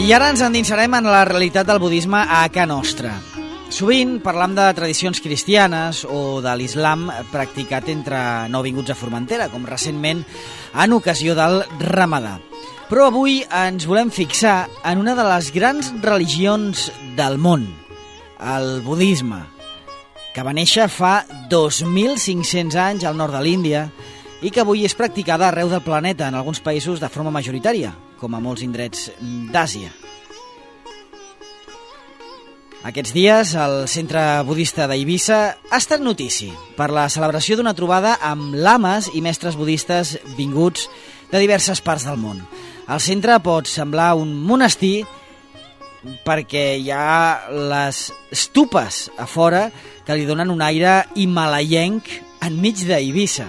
I ara ens endinsarem en la realitat del budisme a casa nostra. Sovint parlam de tradicions cristianes o de l'islam practicat entre nouvinguts a Formentera, com recentment en ocasió del Ramadà. Però avui ens volem fixar en una de les grans religions del món, el budisme, que va néixer fa 2.500 anys al nord de l'Índia i que avui és practicada arreu del planeta, en alguns països de forma majoritària, com a molts indrets d'Àsia. Aquests dies, el centre budista d'Eivissa ha estat notícia per la celebració d'una trobada amb lames i mestres budistes vinguts de diverses parts del món. El centre pot semblar un monestir perquè hi ha les estupes a fora que li donen un aire himalaienc enmig d'Eivissa.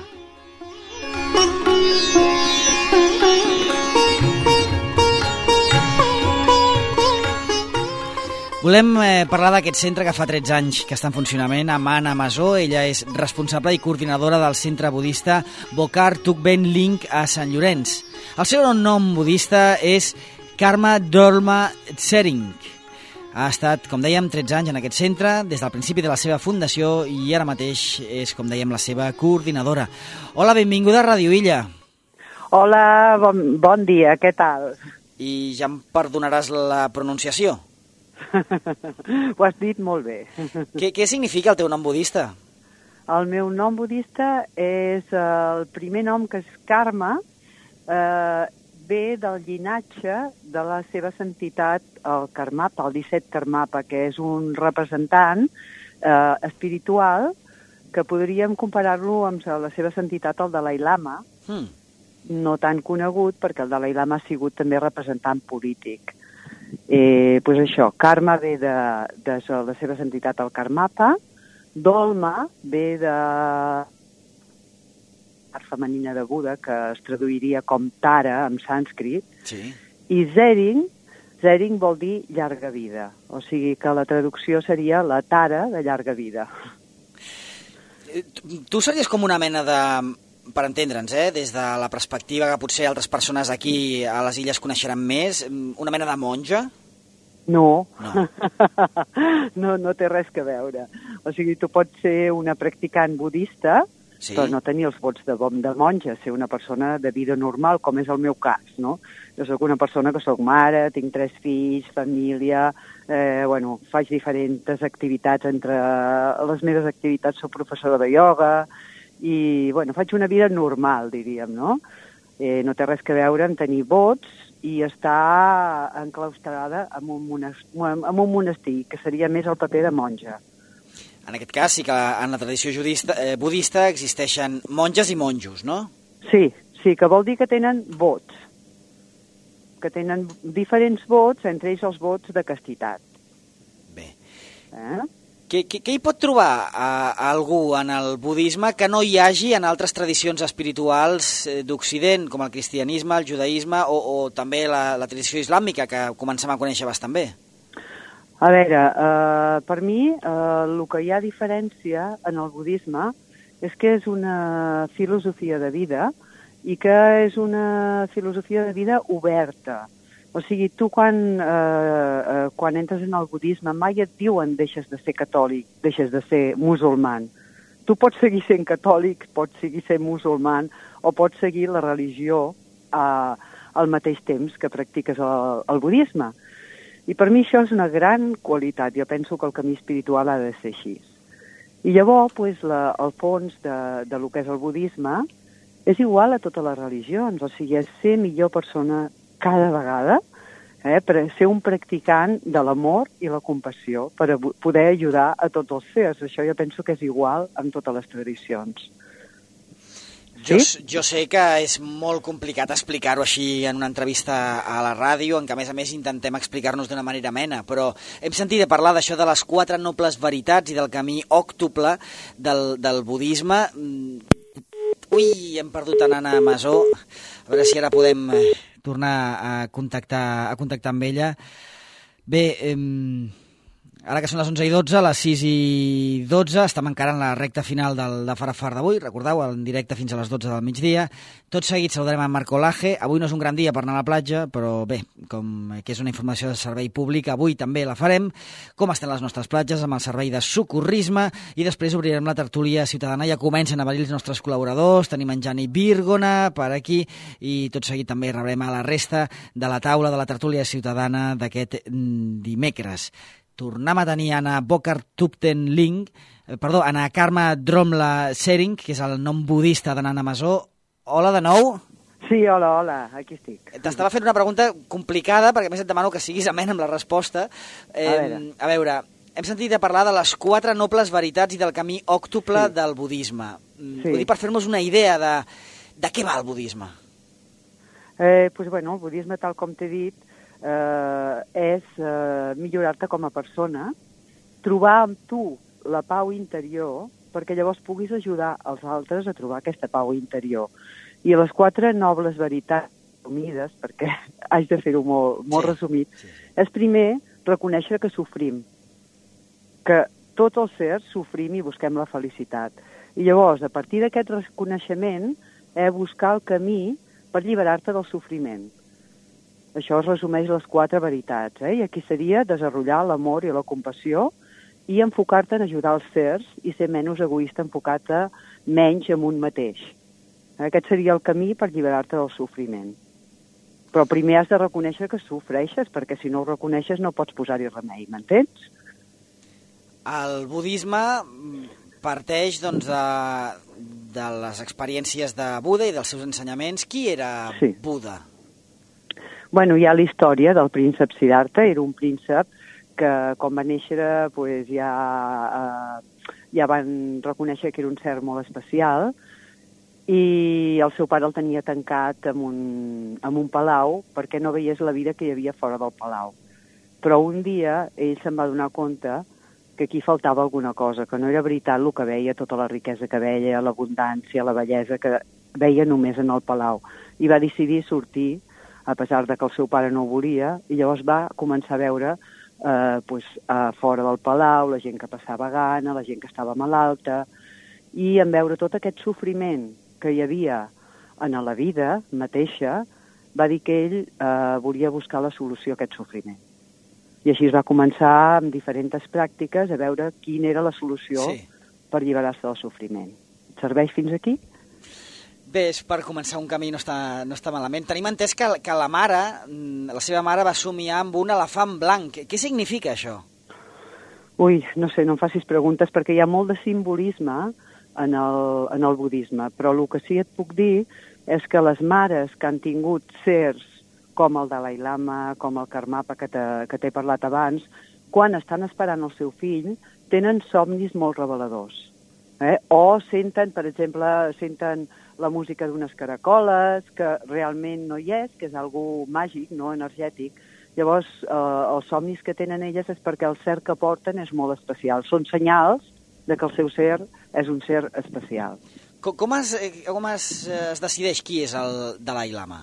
Volem parlar d'aquest centre que fa 13 anys que està en funcionament, amb Anna Masó. Ella és responsable i coordinadora del centre budista Bokar Tukben Link a Sant Llorenç. El seu nom budista és Karma Dharma Tsering. Ha estat, com dèiem, 13 anys en aquest centre, des del principi de la seva fundació, i ara mateix és, com dèiem, la seva coordinadora. Hola, benvinguda a Ràdio Illa. Hola, bon dia, què tal? I ja em perdonaràs la pronunciació. Ho has dit molt bé. Què significa el teu nom budista? El meu nom budista és el primer nom, que és Karma, ve del llinatge de la seva santitat, el Karmapa, el 17 Karmapa, que és un representant espiritual que podríem comparar-lo amb la seva santitat, el Dalai Lama, no tan conegut perquè el Dalai Lama ha sigut també representant polític. Pues això, Karma ve de la seva entitat, el Karmapa. Dolma ve de part femenina de Buda, que es traduiria com Tara en sànscrit. Sí. I Zering vol dir llarga vida, o sigui que la traducció seria la Tara de llarga vida. Tu series com una mena de, per entendre'ns, des de la perspectiva que potser altres persones aquí a les illes coneixeran més, una mena de monja? No. No té res que veure. O sigui, tu pots ser una practicant budista, sí, però no tenir els vots de monja, ser una persona de vida normal, com és el meu cas, no? Jo soc una persona que soc mare, tinc 3 fills, família, faig diferents activitats. Entre les meves activitats soc professora de ioga, i faig una vida normal, diríem, no? No té res que veure amb tenir vots i estar enclaustrada en un monestir, que seria més el paper de monja. En aquest cas sí que en la tradició budista existeixen monges i monjos, no? Sí, que vol dir que tenen vots, que tenen diferents vots, entre ells els vots de castitat. Bé. Què hi pot trobar algú en el budisme que no hi hagi en altres tradicions espirituals d'Occident, com el cristianisme, el judaïsme o també la tradició islàmica, que comencem a conèixer bastant bé? A veure, per mi el que hi ha diferència en el budisme és que és una filosofia de vida i que és una filosofia de vida oberta. O sigui, tu quan entres en el budisme mai et diuen deixes de ser catòlic, deixes de ser musulman. Tu pots seguir sent catòlic, pots seguir sent musulman o pots seguir la religió al mateix temps que practiques el budisme. I per mi això és una gran qualitat. Jo penso que el camí espiritual ha de ser així. I llavors, el fons de lo que és el budisme és igual a totes les religions. O sigui, és ser millor persona cada vegada, per ser un practicant de l'amor i la compassió, per poder ajudar a tots els sers. Això jo penso que és igual en totes les tradicions. Sí? Jo sé que és molt complicat explicar-ho així en una entrevista a la ràdio, en què a més intentem explicar-nos d'una manera amena, però hem sentit a parlar d'això de les 4 nobles veritats i del camí òctuple del budisme. Ui, hem perdut en Anna Masó. A veure si ara podem tornar a contactar amb ella. Bé, Ara que són les 11:12, les 6:12, estem encara en la recta final de Farafar d'avui, recordeu, en directe fins a les 12 del migdia. Tot seguit saludarem a Marc Olaje. Avui no és un gran dia per anar a la platja, però bé, com que és una informació de servei públic, avui també la farem. Com estan les nostres platges amb el servei de socorrisme, i després obrirem la tertúlia ciutadana. Ja comencen a venir els nostres col·laboradors, tenim en Jani Vírgona per aquí, i tot seguit també rebrem a la resta de la taula de la tertúlia ciutadana d'aquest dimecres. Tornem a tenir Anna Anna Karma Dromla Sering, que és el nom budista de Nana Masó. Hola de nou. Sí, hola, aquí estic. T'estava fent una pregunta complicada, perquè a més et demano que siguis amena amb la resposta. A veure, hem sentit a parlar de les 4 nobles veritats i del camí òctuple del budisme. Vull dir, per fer-nos una idea de què va el budisme. El budisme, tal com t'he dit, és millorar-te com a persona, trobar amb tu la pau interior, perquè llavors puguis ajudar els altres a trobar aquesta pau interior. I les 4 nobles veritats resumides, perquè haig de fer-ho molt resumit, és primer reconèixer que sofrim, que tots els sers sofrim i busquem la felicitat. I llavors, a partir d'aquest reconeixement, buscar el camí per alliberar-te del sofriment. Això es resumeix les 4 veritats, i aquí seria desenvolupar l'amor i la compassió i enfocar-te en ajudar els sers i ser menys egoista, enfocar-te menys en un mateix. Aquest seria el camí per alliberar-te del sofriment. Però primer has de reconèixer que sofreixes, perquè si no ho reconeixes no pots posar-hi remei, m'entens? El budisme parteix doncs, de les experiències de Buda i dels seus ensenyaments. Qui era Buda? Hi ha la història del príncep Siddhartha. Era un príncep que, quan va néixer, ja van reconèixer que era un ser molt especial, i el seu pare el tenia tancat en un palau perquè no veiés la vida que hi havia fora del palau. Però un dia ell se'n va donar compte que aquí faltava alguna cosa, que no era veritat el que veia, tota la riquesa que veia, l'abundància, la bellesa que veia només en el palau. I va decidir sortir, a pesar de que el seu pare no ho volia, i llavors va començar a veure fora del palau la gent que passava gana, la gent que estava malalta, i en veure tot aquest sofriment que hi havia en la vida mateixa, va dir que ell volia buscar la solució a aquest sofriment. I així es va començar amb diferents pràctiques a veure quina era la solució per alliberar-se del sofriment. Et serveix fins aquí? Bé, per començar un camí no està malament. Tenim entès que la mare, la seva mare, va somiar amb un elefant blanc. Què significa això? Ui, no sé, no em facis preguntes, perquè hi ha molt de simbolisme en el budisme, però el que sí et puc dir és que les mares que han tingut sers com el Dalai Lama, com el Karmapa que t'he parlat abans, quan estan esperant el seu fill, tenen somnis molt reveladors. O senten, per exemple, la música d'unes caracoles, que realment no hi és, que és algo màgic, no energètic. Llavors, els somnis que tenen elles és perquè el ser que porten és molt especial. Són senyals de que el seu ser és un ser especial. Com es decideix qui és el Dalai Lama?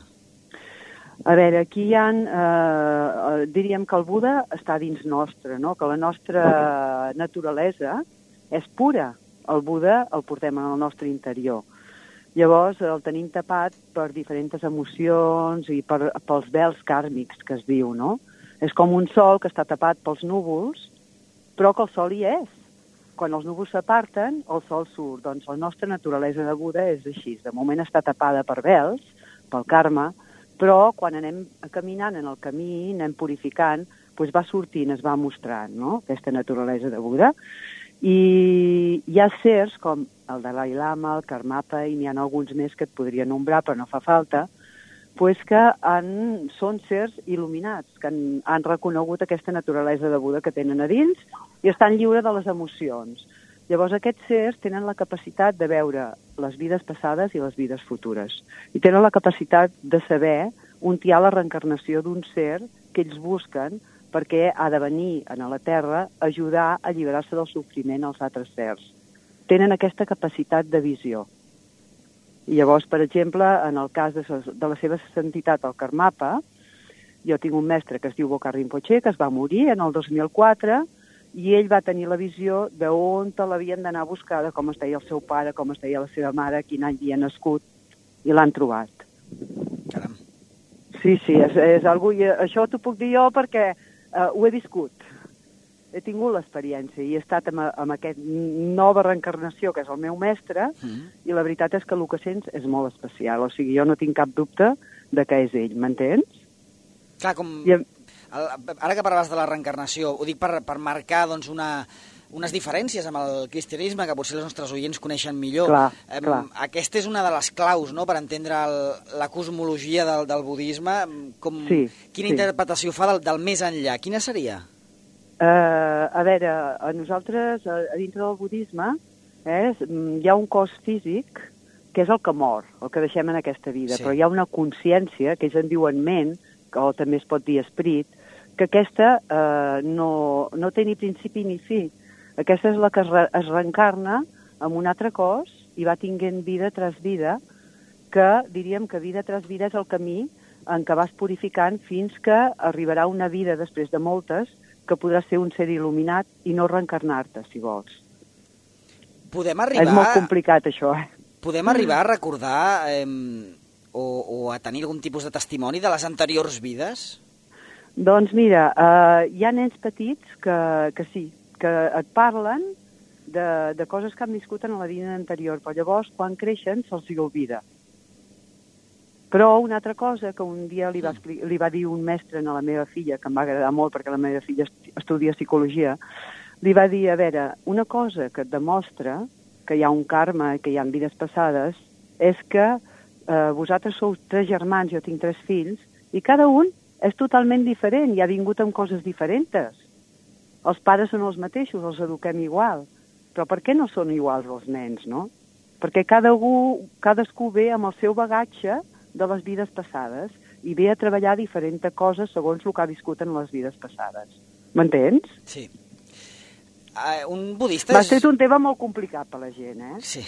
A veure, aquí hi ha... diríem que el Buda està dins nostre, no? Que la nostra naturalesa és pura. El Buda el portem en el nostre interior. Llavors el tenim tapat per diferents emocions i pels vels kàrmics que es diu, no? És com un sol que està tapat pels núvols, però que el sol hi és. Quan els núvols s'aparten, el sol surt. Doncs la nostra naturalesa de Buda és així. De moment està tapada per vels, pel karma, però quan anem caminant en el camí, anem purificant, doncs va sortint, es va mostrant, no? Aquesta naturalesa de Buda. I hi ha sers com el Dalai Lama, el Karmapa, i n'hi ha alguns més que et podria nombrar, però no fa falta, pues que són sers il·luminats, que han reconegut aquesta naturalesa de Buda que tenen a dins i estan lliures de les emocions. Llavors aquests sers tenen la capacitat de veure les vides passades i les vides futures. I tenen la capacitat de saber on hi ha la reencarnació d'un ser que ells busquen perquè ha de venir a la Terra a ajudar a alliberar-se del sofriment als altres sers. Tenen aquesta capacitat de visió. I llavors, per exemple, en el cas de la seva entitat, el Karmapa, jo tinc un mestre que es diu Boka Rinpoche, que es va morir en el 2004, i ell va tenir la visió d'on te l'havien d'anar a buscar, de com es deia el seu pare, com es deia la seva mare, quin any havia nascut, i l'han trobat. Caram. Sí, és algo, i això t'ho puc dir jo perquè ho he viscut. He tingut l'experiència i he estat amb aquesta nova reencarnació, que és el meu mestre, i la veritat és que el que sents és molt especial. O sigui, jo no tinc cap dubte de que és ell, m'entens? Clar, ara que parlaves de la reencarnació, ho dic per marcar doncs, unes diferències amb el cristianisme que potser els nostres oients coneixen millor. Clar. Aquesta és una de les claus, no?, per entendre la cosmologia del budisme. Quina interpretació fa del més enllà? Quina seria? A veure, a nosaltres, a dintre del budisme, hi ha un cos físic que és el que mor, el que deixem en aquesta vida, però hi ha una consciència, que ells en diuen ment, o també es pot dir esperit, que aquesta no té ni principi ni fi. Aquesta és la que es reencarna en un altre cos i va tinguent vida tras vida, que diríem que vida tras vida és el camí en què vas purificant fins que arribarà una vida després de moltes que podràs ser un ser il·luminat i no reencarnar-te, si vols. És molt complicat, això, Podem arribar a recordar o a tenir algun tipus de testimoni de les anteriors vides? Doncs mira, hi ha nens petits que sí, que et parlen de coses que han viscut en la vida anterior, però llavors, quan creixen, se'ls hi oblida. Però una altra cosa que un dia li va dir un mestre a la meva filla, que em va agradar molt perquè la meva filla estudia psicologia, li va dir, a veure, una cosa que et demostra que hi ha un karma i que hi ha vides passades és que vosaltres sou 3 germans, jo tinc 3 fills, i cada un és totalment diferent i ha vingut amb coses diferents. Els pares són els mateixos, els eduquem igual, però per què no són iguals els nens, no? Perquè cadascú ve amb el seu bagatge de les vides passades i ve a treballar diferents coses segons el que ha viscut en les vides passades. M'entens? Sí. Un budista Va ser un tema molt complicat per la gent, Sí.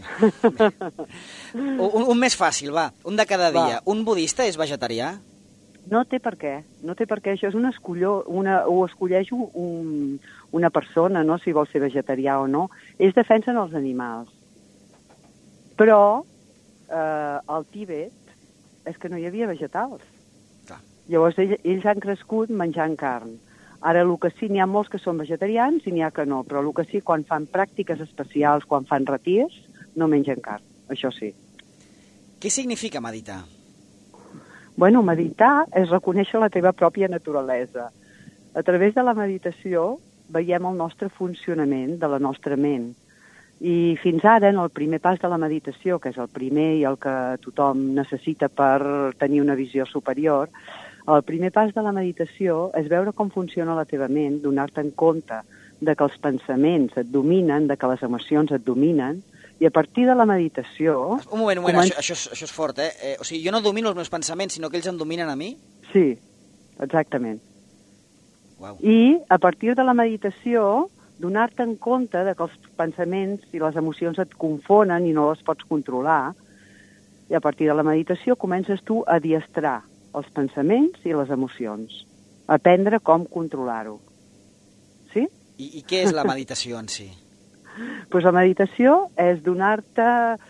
Un més fàcil, va. Un de cada dia. Un budista és vegetarià? No té per què. Això és un escolló, ho escolleix una persona, no?, si vol ser vegetarià o no. Ells defensen els animals. Però al Tíbet és que no hi havia vegetals. Llavors ells han crescut menjant carn. Ara, el que sí, n'hi ha molts que són vegetarians i n'hi ha que no, però el que sí, quan fan pràctiques especials, quan fan retirs, no mengen carn, això sí. Què significa meditar? Bueno, meditar és reconèixer la teva pròpia naturalesa. A través de la meditació veiem el nostre funcionament de la nostra ment. I fins ara, en el primer pas de la meditació, que és el primer i el que tothom necessita per tenir una visió superior, el primer pas de la meditació és veure com funciona la teva ment, donar-te en compte de que els pensaments et dominen, de que les emocions et dominen, i a partir de la meditació... Un moment, això és fort, O sigui, jo no domino els meus pensaments, sinó que ells em dominen a mi? Sí, exactament. Uau. I a partir de la meditació, donar-te en compte de que els pensaments i les emocions et confonen i no les pots controlar, i a partir de la meditació comences tu a adiestrar els pensaments i les emocions, a aprendre com controlar-ho. Sí? I què és la meditació en si? Pues la meditació és donar-te...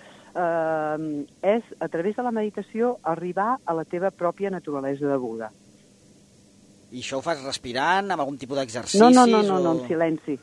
és, a través de la meditació, arribar a la teva pròpia naturalesa de Buda. I això ho fas respirant, amb algun tipus d'exercicis? No, en silenci,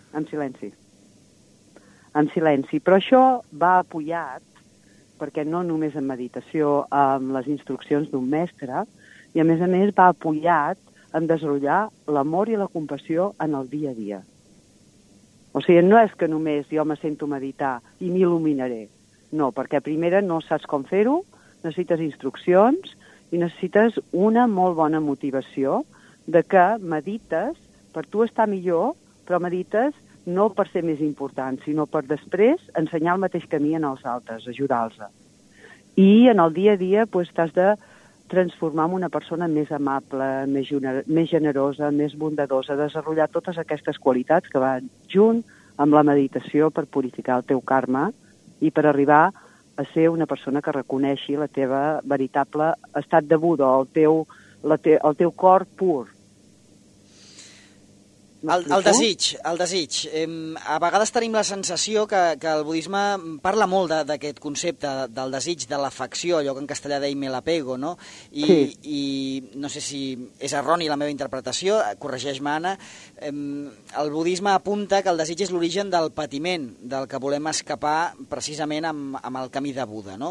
en silenci. Però això va apoyat, perquè no només en meditació, amb les instruccions d'un mestre, i a més va apoyat en desenvolupar l'amor i la compassió en el dia a dia. O sigui, no és que només jo me sento meditar i m'il·luminaré. No, perquè primera no saps com fer-ho, necessites instruccions i necessites una molt bona motivació de que medites per tu estar millor, però medites no per ser més important, sinó per després ensenyar el mateix camí als altres, ajudar-los. I en el dia a dia t'has de transformar en una persona més amable, més generosa, més bondadosa, desenvolupar totes aquestes qualitats que van junt amb la meditació per purificar el teu karma i per arribar a ser una persona que reconeixi la teva veritable estat de Buda, el teu cor pur. El desig. A vegades tenim la sensació que el budisme parla molt d'aquest concepte del desig, de l'afecció, allò que en castellà deim el apego, no? I no sé si és erroni la meva interpretació, corregeix-me, Anna, el budisme apunta que el desig és l'origen del patiment, del que volem escapar precisament amb el camí de Buda, no?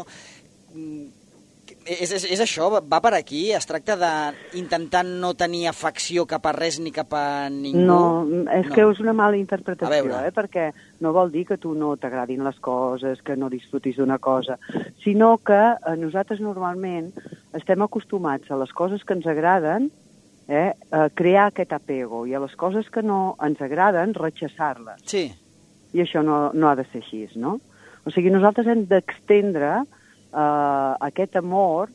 És això? Va per aquí? Es tracta d'intentar no tenir afecció cap a res ni cap a ningú? No, que és una mala interpretació, perquè no vol dir que tu no t'agradin les coses, que no disfrutis d'una cosa, sinó que nosaltres normalment estem acostumats a les coses que ens agraden a crear aquest apego i a les coses que no ens agraden rechaçar-les. Sí. I això no ha de ser així, no? O sigui, nosaltres hem d'extendre aquest amor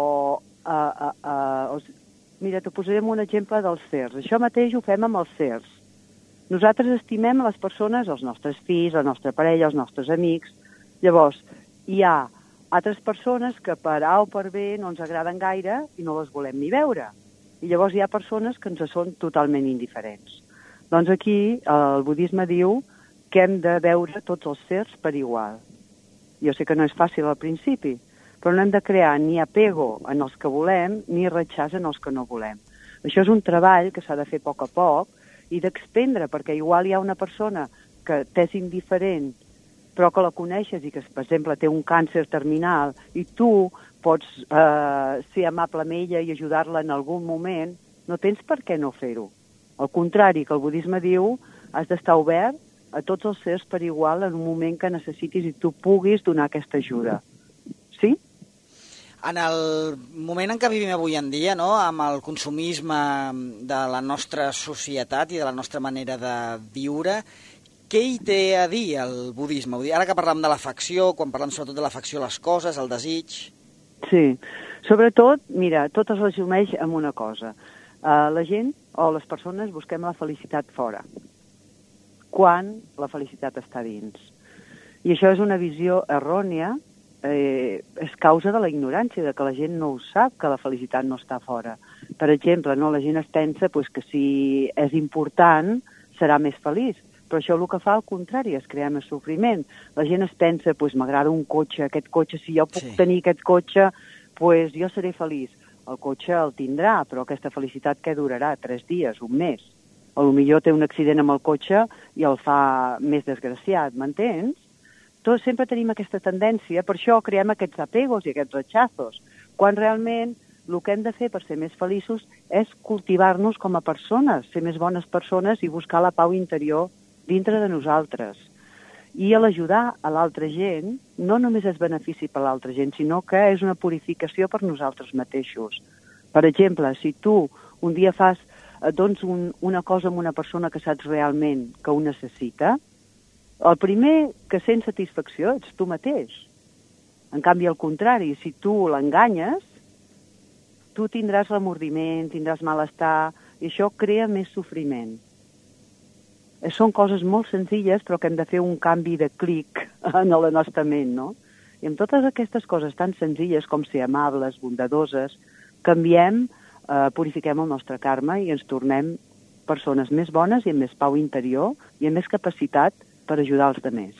mira, t'ho posarem un exemple dels certs. Això mateix ho fem amb els certs. Nosaltres estimem a les persones, els nostres fills, la nostra parella, els nostres amics. Llavors, hi ha altres persones que per A o per B no ens agraden gaire i no les volem ni veure. I llavors hi ha persones que ens són totalment indiferents. Doncs aquí el budisme diu que hem de veure tots els certs per igual. Jo sé que no és fàcil al principi, però no hem de crear ni apego en els que volem ni rechaç en els que no volem. Això és un treball que s'ha de fer a poc i d'extendre, perquè igual hi ha una persona que t'és indiferent, però que la coneixes i que, per exemple, té un càncer terminal i tu pots ser amable amb ella i ajudar-la en algun moment, no tens per què no fer-ho. Al contrari, que el budisme diu, has d'estar obert a tots els certs per igual en un moment que necessitis i tu puguis donar aquesta ajuda. Sí? En el moment en què vivim avui en dia, no, amb el consumisme de la nostra societat i de la nostra manera de viure, què hi té a dir el budisme? Ara que parlem de l'afecció, quan parlem sobretot de l'afecció a les coses, el desig... Sí, sobretot, mira, tot es resumeix en una cosa. La gent o les persones busquem la felicitat fora, quan la felicitat està dins. I això és una visió errònia, és causa de la ignorància, de que la gent no ho sap, que la felicitat no està fora. Per exemple, no, la gent es pensa que si és important serà més feliç, però això el que fa al contrari, és crear més sofriment. La gent es pensa, m'agrada un cotxe, aquest cotxe, si jo puc tenir aquest cotxe, jo seré feliç. El cotxe el tindrà, però aquesta felicitat què durarà? 3 dies, un mes. A lo millor té un accident amb el cotxe i el fa més desgraciat, m'entens? Tots sempre tenim aquesta tendència, per això creem aquests apegos i aquests rechazos, quan realment el que hem de fer per ser més feliços és cultivar-nos com a persones, ser més bones persones i buscar la pau interior dintre de nosaltres. I l'ajudar a l'altra gent no només és benefici per l'altra gent, sinó que és una purificació per nosaltres mateixos. Per exemple, si tu un dia dones una cosa a una persona que saps realment que ho necessita, el primer que sent satisfacció ets tu mateix. En canvi, al contrari, si tu l'enganyes, tu tindràs remordiment, tindràs malestar, i això crea més sofriment. Són coses molt senzilles, però que hem de fer un canvi de clic en la nostra ment, no? I amb totes aquestes coses tan senzilles com ser amables, bondadoses, canviem, purifiquem el nostre karma i ens tornem persones més bones i amb més pau interior i amb més capacitat per ajudar els altres.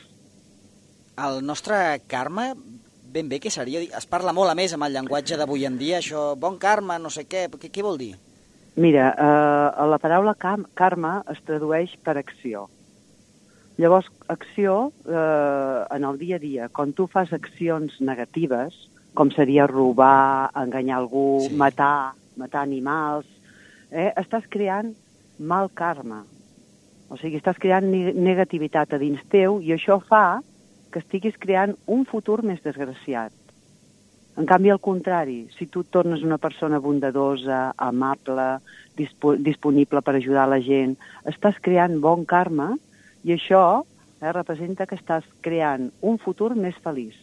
El nostre karma, ben bé, què seria? Es parla molt, a més, amb el llenguatge d'avui en dia, això, bon karma, no sé què vol dir? Mira, la paraula karma es tradueix per acció. Llavors, acció, en el dia a dia, quan tu fas accions negatives, com seria robar, enganyar algú, matar animals, estàs creant mal karma. O sigui, estàs creant negativitat a dins teu i això fa que estiguis creant un futur més desgraciat. En canvi, al contrari, si tu et tornes una persona bondadosa, amable, disponible per ajudar la gent, estàs creant bon karma i això representa que estàs creant un futur més feliç.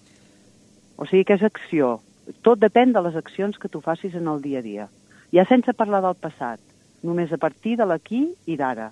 O sigui que és acció. Tot depèn de les accions que tu facis en el dia a dia. Ja sense parlar del passat, només a partir de l'aquí i d'ara.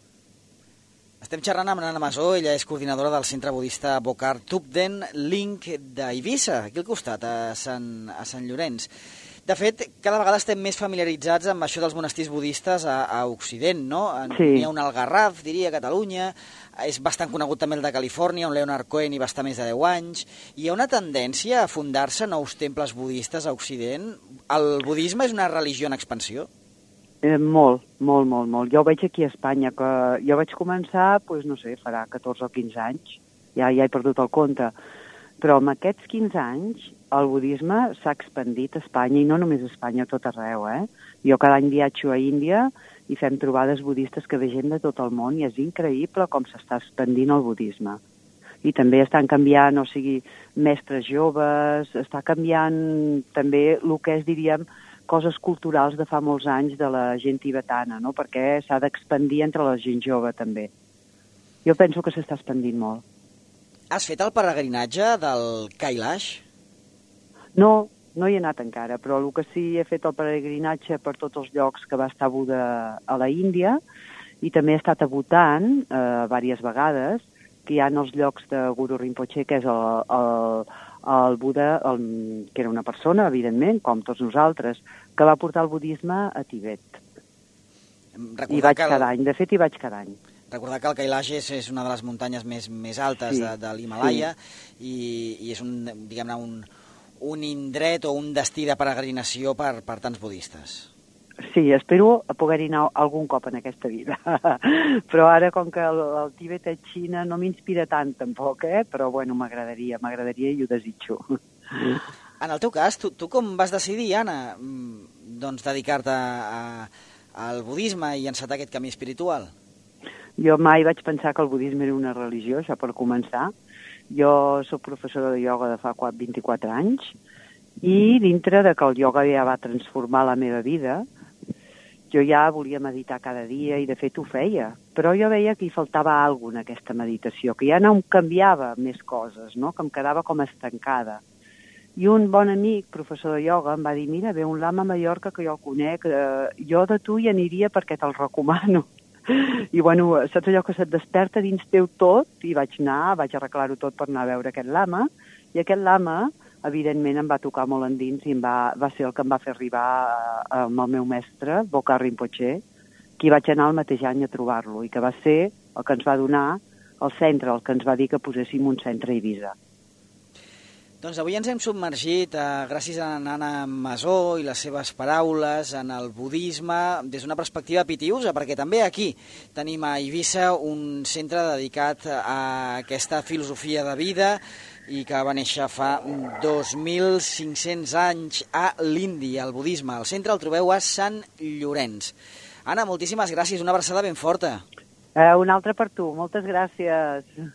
Estem xerrant amb Anna Masó, ella és coordinadora del centre budista Bokar Thupten Link d'Eivissa, aquí al costat, a Sant Llorenç. De fet, cada vegada estem més familiaritzats amb això dels monestirs budistes a Occident, no? Sí. N'hi ha un al Garraf, diria, a Catalunya, és bastant conegut també el de Califòrnia, on Leonard Cohen hi va estar més de 10 anys. Hi ha una tendència a fundar-se nous temples budistes a Occident? El budisme és una religió en expansió? Molt. Jo ho veig aquí a Espanya, que jo vaig començar, doncs, no sé, farà 14 o 15 anys, ja he perdut el compte, però en aquests 15 anys el budisme s'ha expandit a Espanya, i no només a Espanya, a tot arreu, Jo cada any viatjo a Índia i fem trobades budistes que ve gent de tot el món, i és increïble com s'està expandint el budisme. I també estan canviant, o sigui, mestres joves, està canviant també el que és, diríem, coses culturals de fa molts anys de la gent tibetana, no? Perquè s'ha d'expandir entre la gent jove, també. Jo penso que s'està expandint molt. Has fet el peregrinatge del Kailash? No hi he anat encara, però el que sí he fet el peregrinatge per tots els llocs que va estar Buda a la Índia, i també he estat a Bhutan diverses vegades, que hi ha els llocs de Guru Rinpoche, que és el Buda, que era una persona, evidentment, com tots nosaltres, que va portar el budisme a Tibet. I vaig cada any, de fet hi vaig cada any. Recordar que el Kailash és una de les muntanyes més altes de l'Himalaya, i és un indret o un destí de peregrinació per tants budistes. Sí, espero poder-hi anar algun cop en aquesta vida. Però ara, com que el Tibet és Xina, no m'inspira tant, tampoc, però bueno, m'agradaria i ho desitjo. En el teu cas, tu com vas decidir, Anna, doncs dedicar-te al budisme i encetar aquest camí espiritual? Jo mai vaig pensar que el budisme era una religió, això per començar. Jo soc professora de ioga de fa 24 anys, i dintre de que el ioga ja va transformar la meva vida, jo ja volia meditar cada dia, i de fet ho feia, però jo veia que hi faltava alguna en aquesta meditació, que ja no em canviava més coses, no? Que em quedava com estancada. I un bon amic, professor de ioga, em va dir: mira, ve un lama a Mallorca que jo el conec, jo de tu hi aniria perquè te'l recomano. I bueno, saps allò que se't desperta dins teu tot? I vaig arreglar-ho tot per anar a veure aquest lama, i aquest lama, evidentment, em va tocar molt endins, i va ser el que em va fer arribar amb el meu mestre, Bokar Rinpoche, que hi vaig anar el mateix any a trobar-lo, i que va ser el que ens va donar el centre, el que ens va dir que poséssim un centre a Eivissa. Doncs avui ens hem submergit, gràcies a Anna Masó i les seves paraules, en el budisme des d'una perspectiva pitiusa, perquè també aquí tenim a Eivissa un centre dedicat a aquesta filosofia de vida i que va néixer fa 2.500 anys a l'Índia, el budisme. El centre el trobeu a Sant Llorenç. Anna, moltíssimes gràcies, una abraçada ben forta. Una altra per tu, moltes gràcies.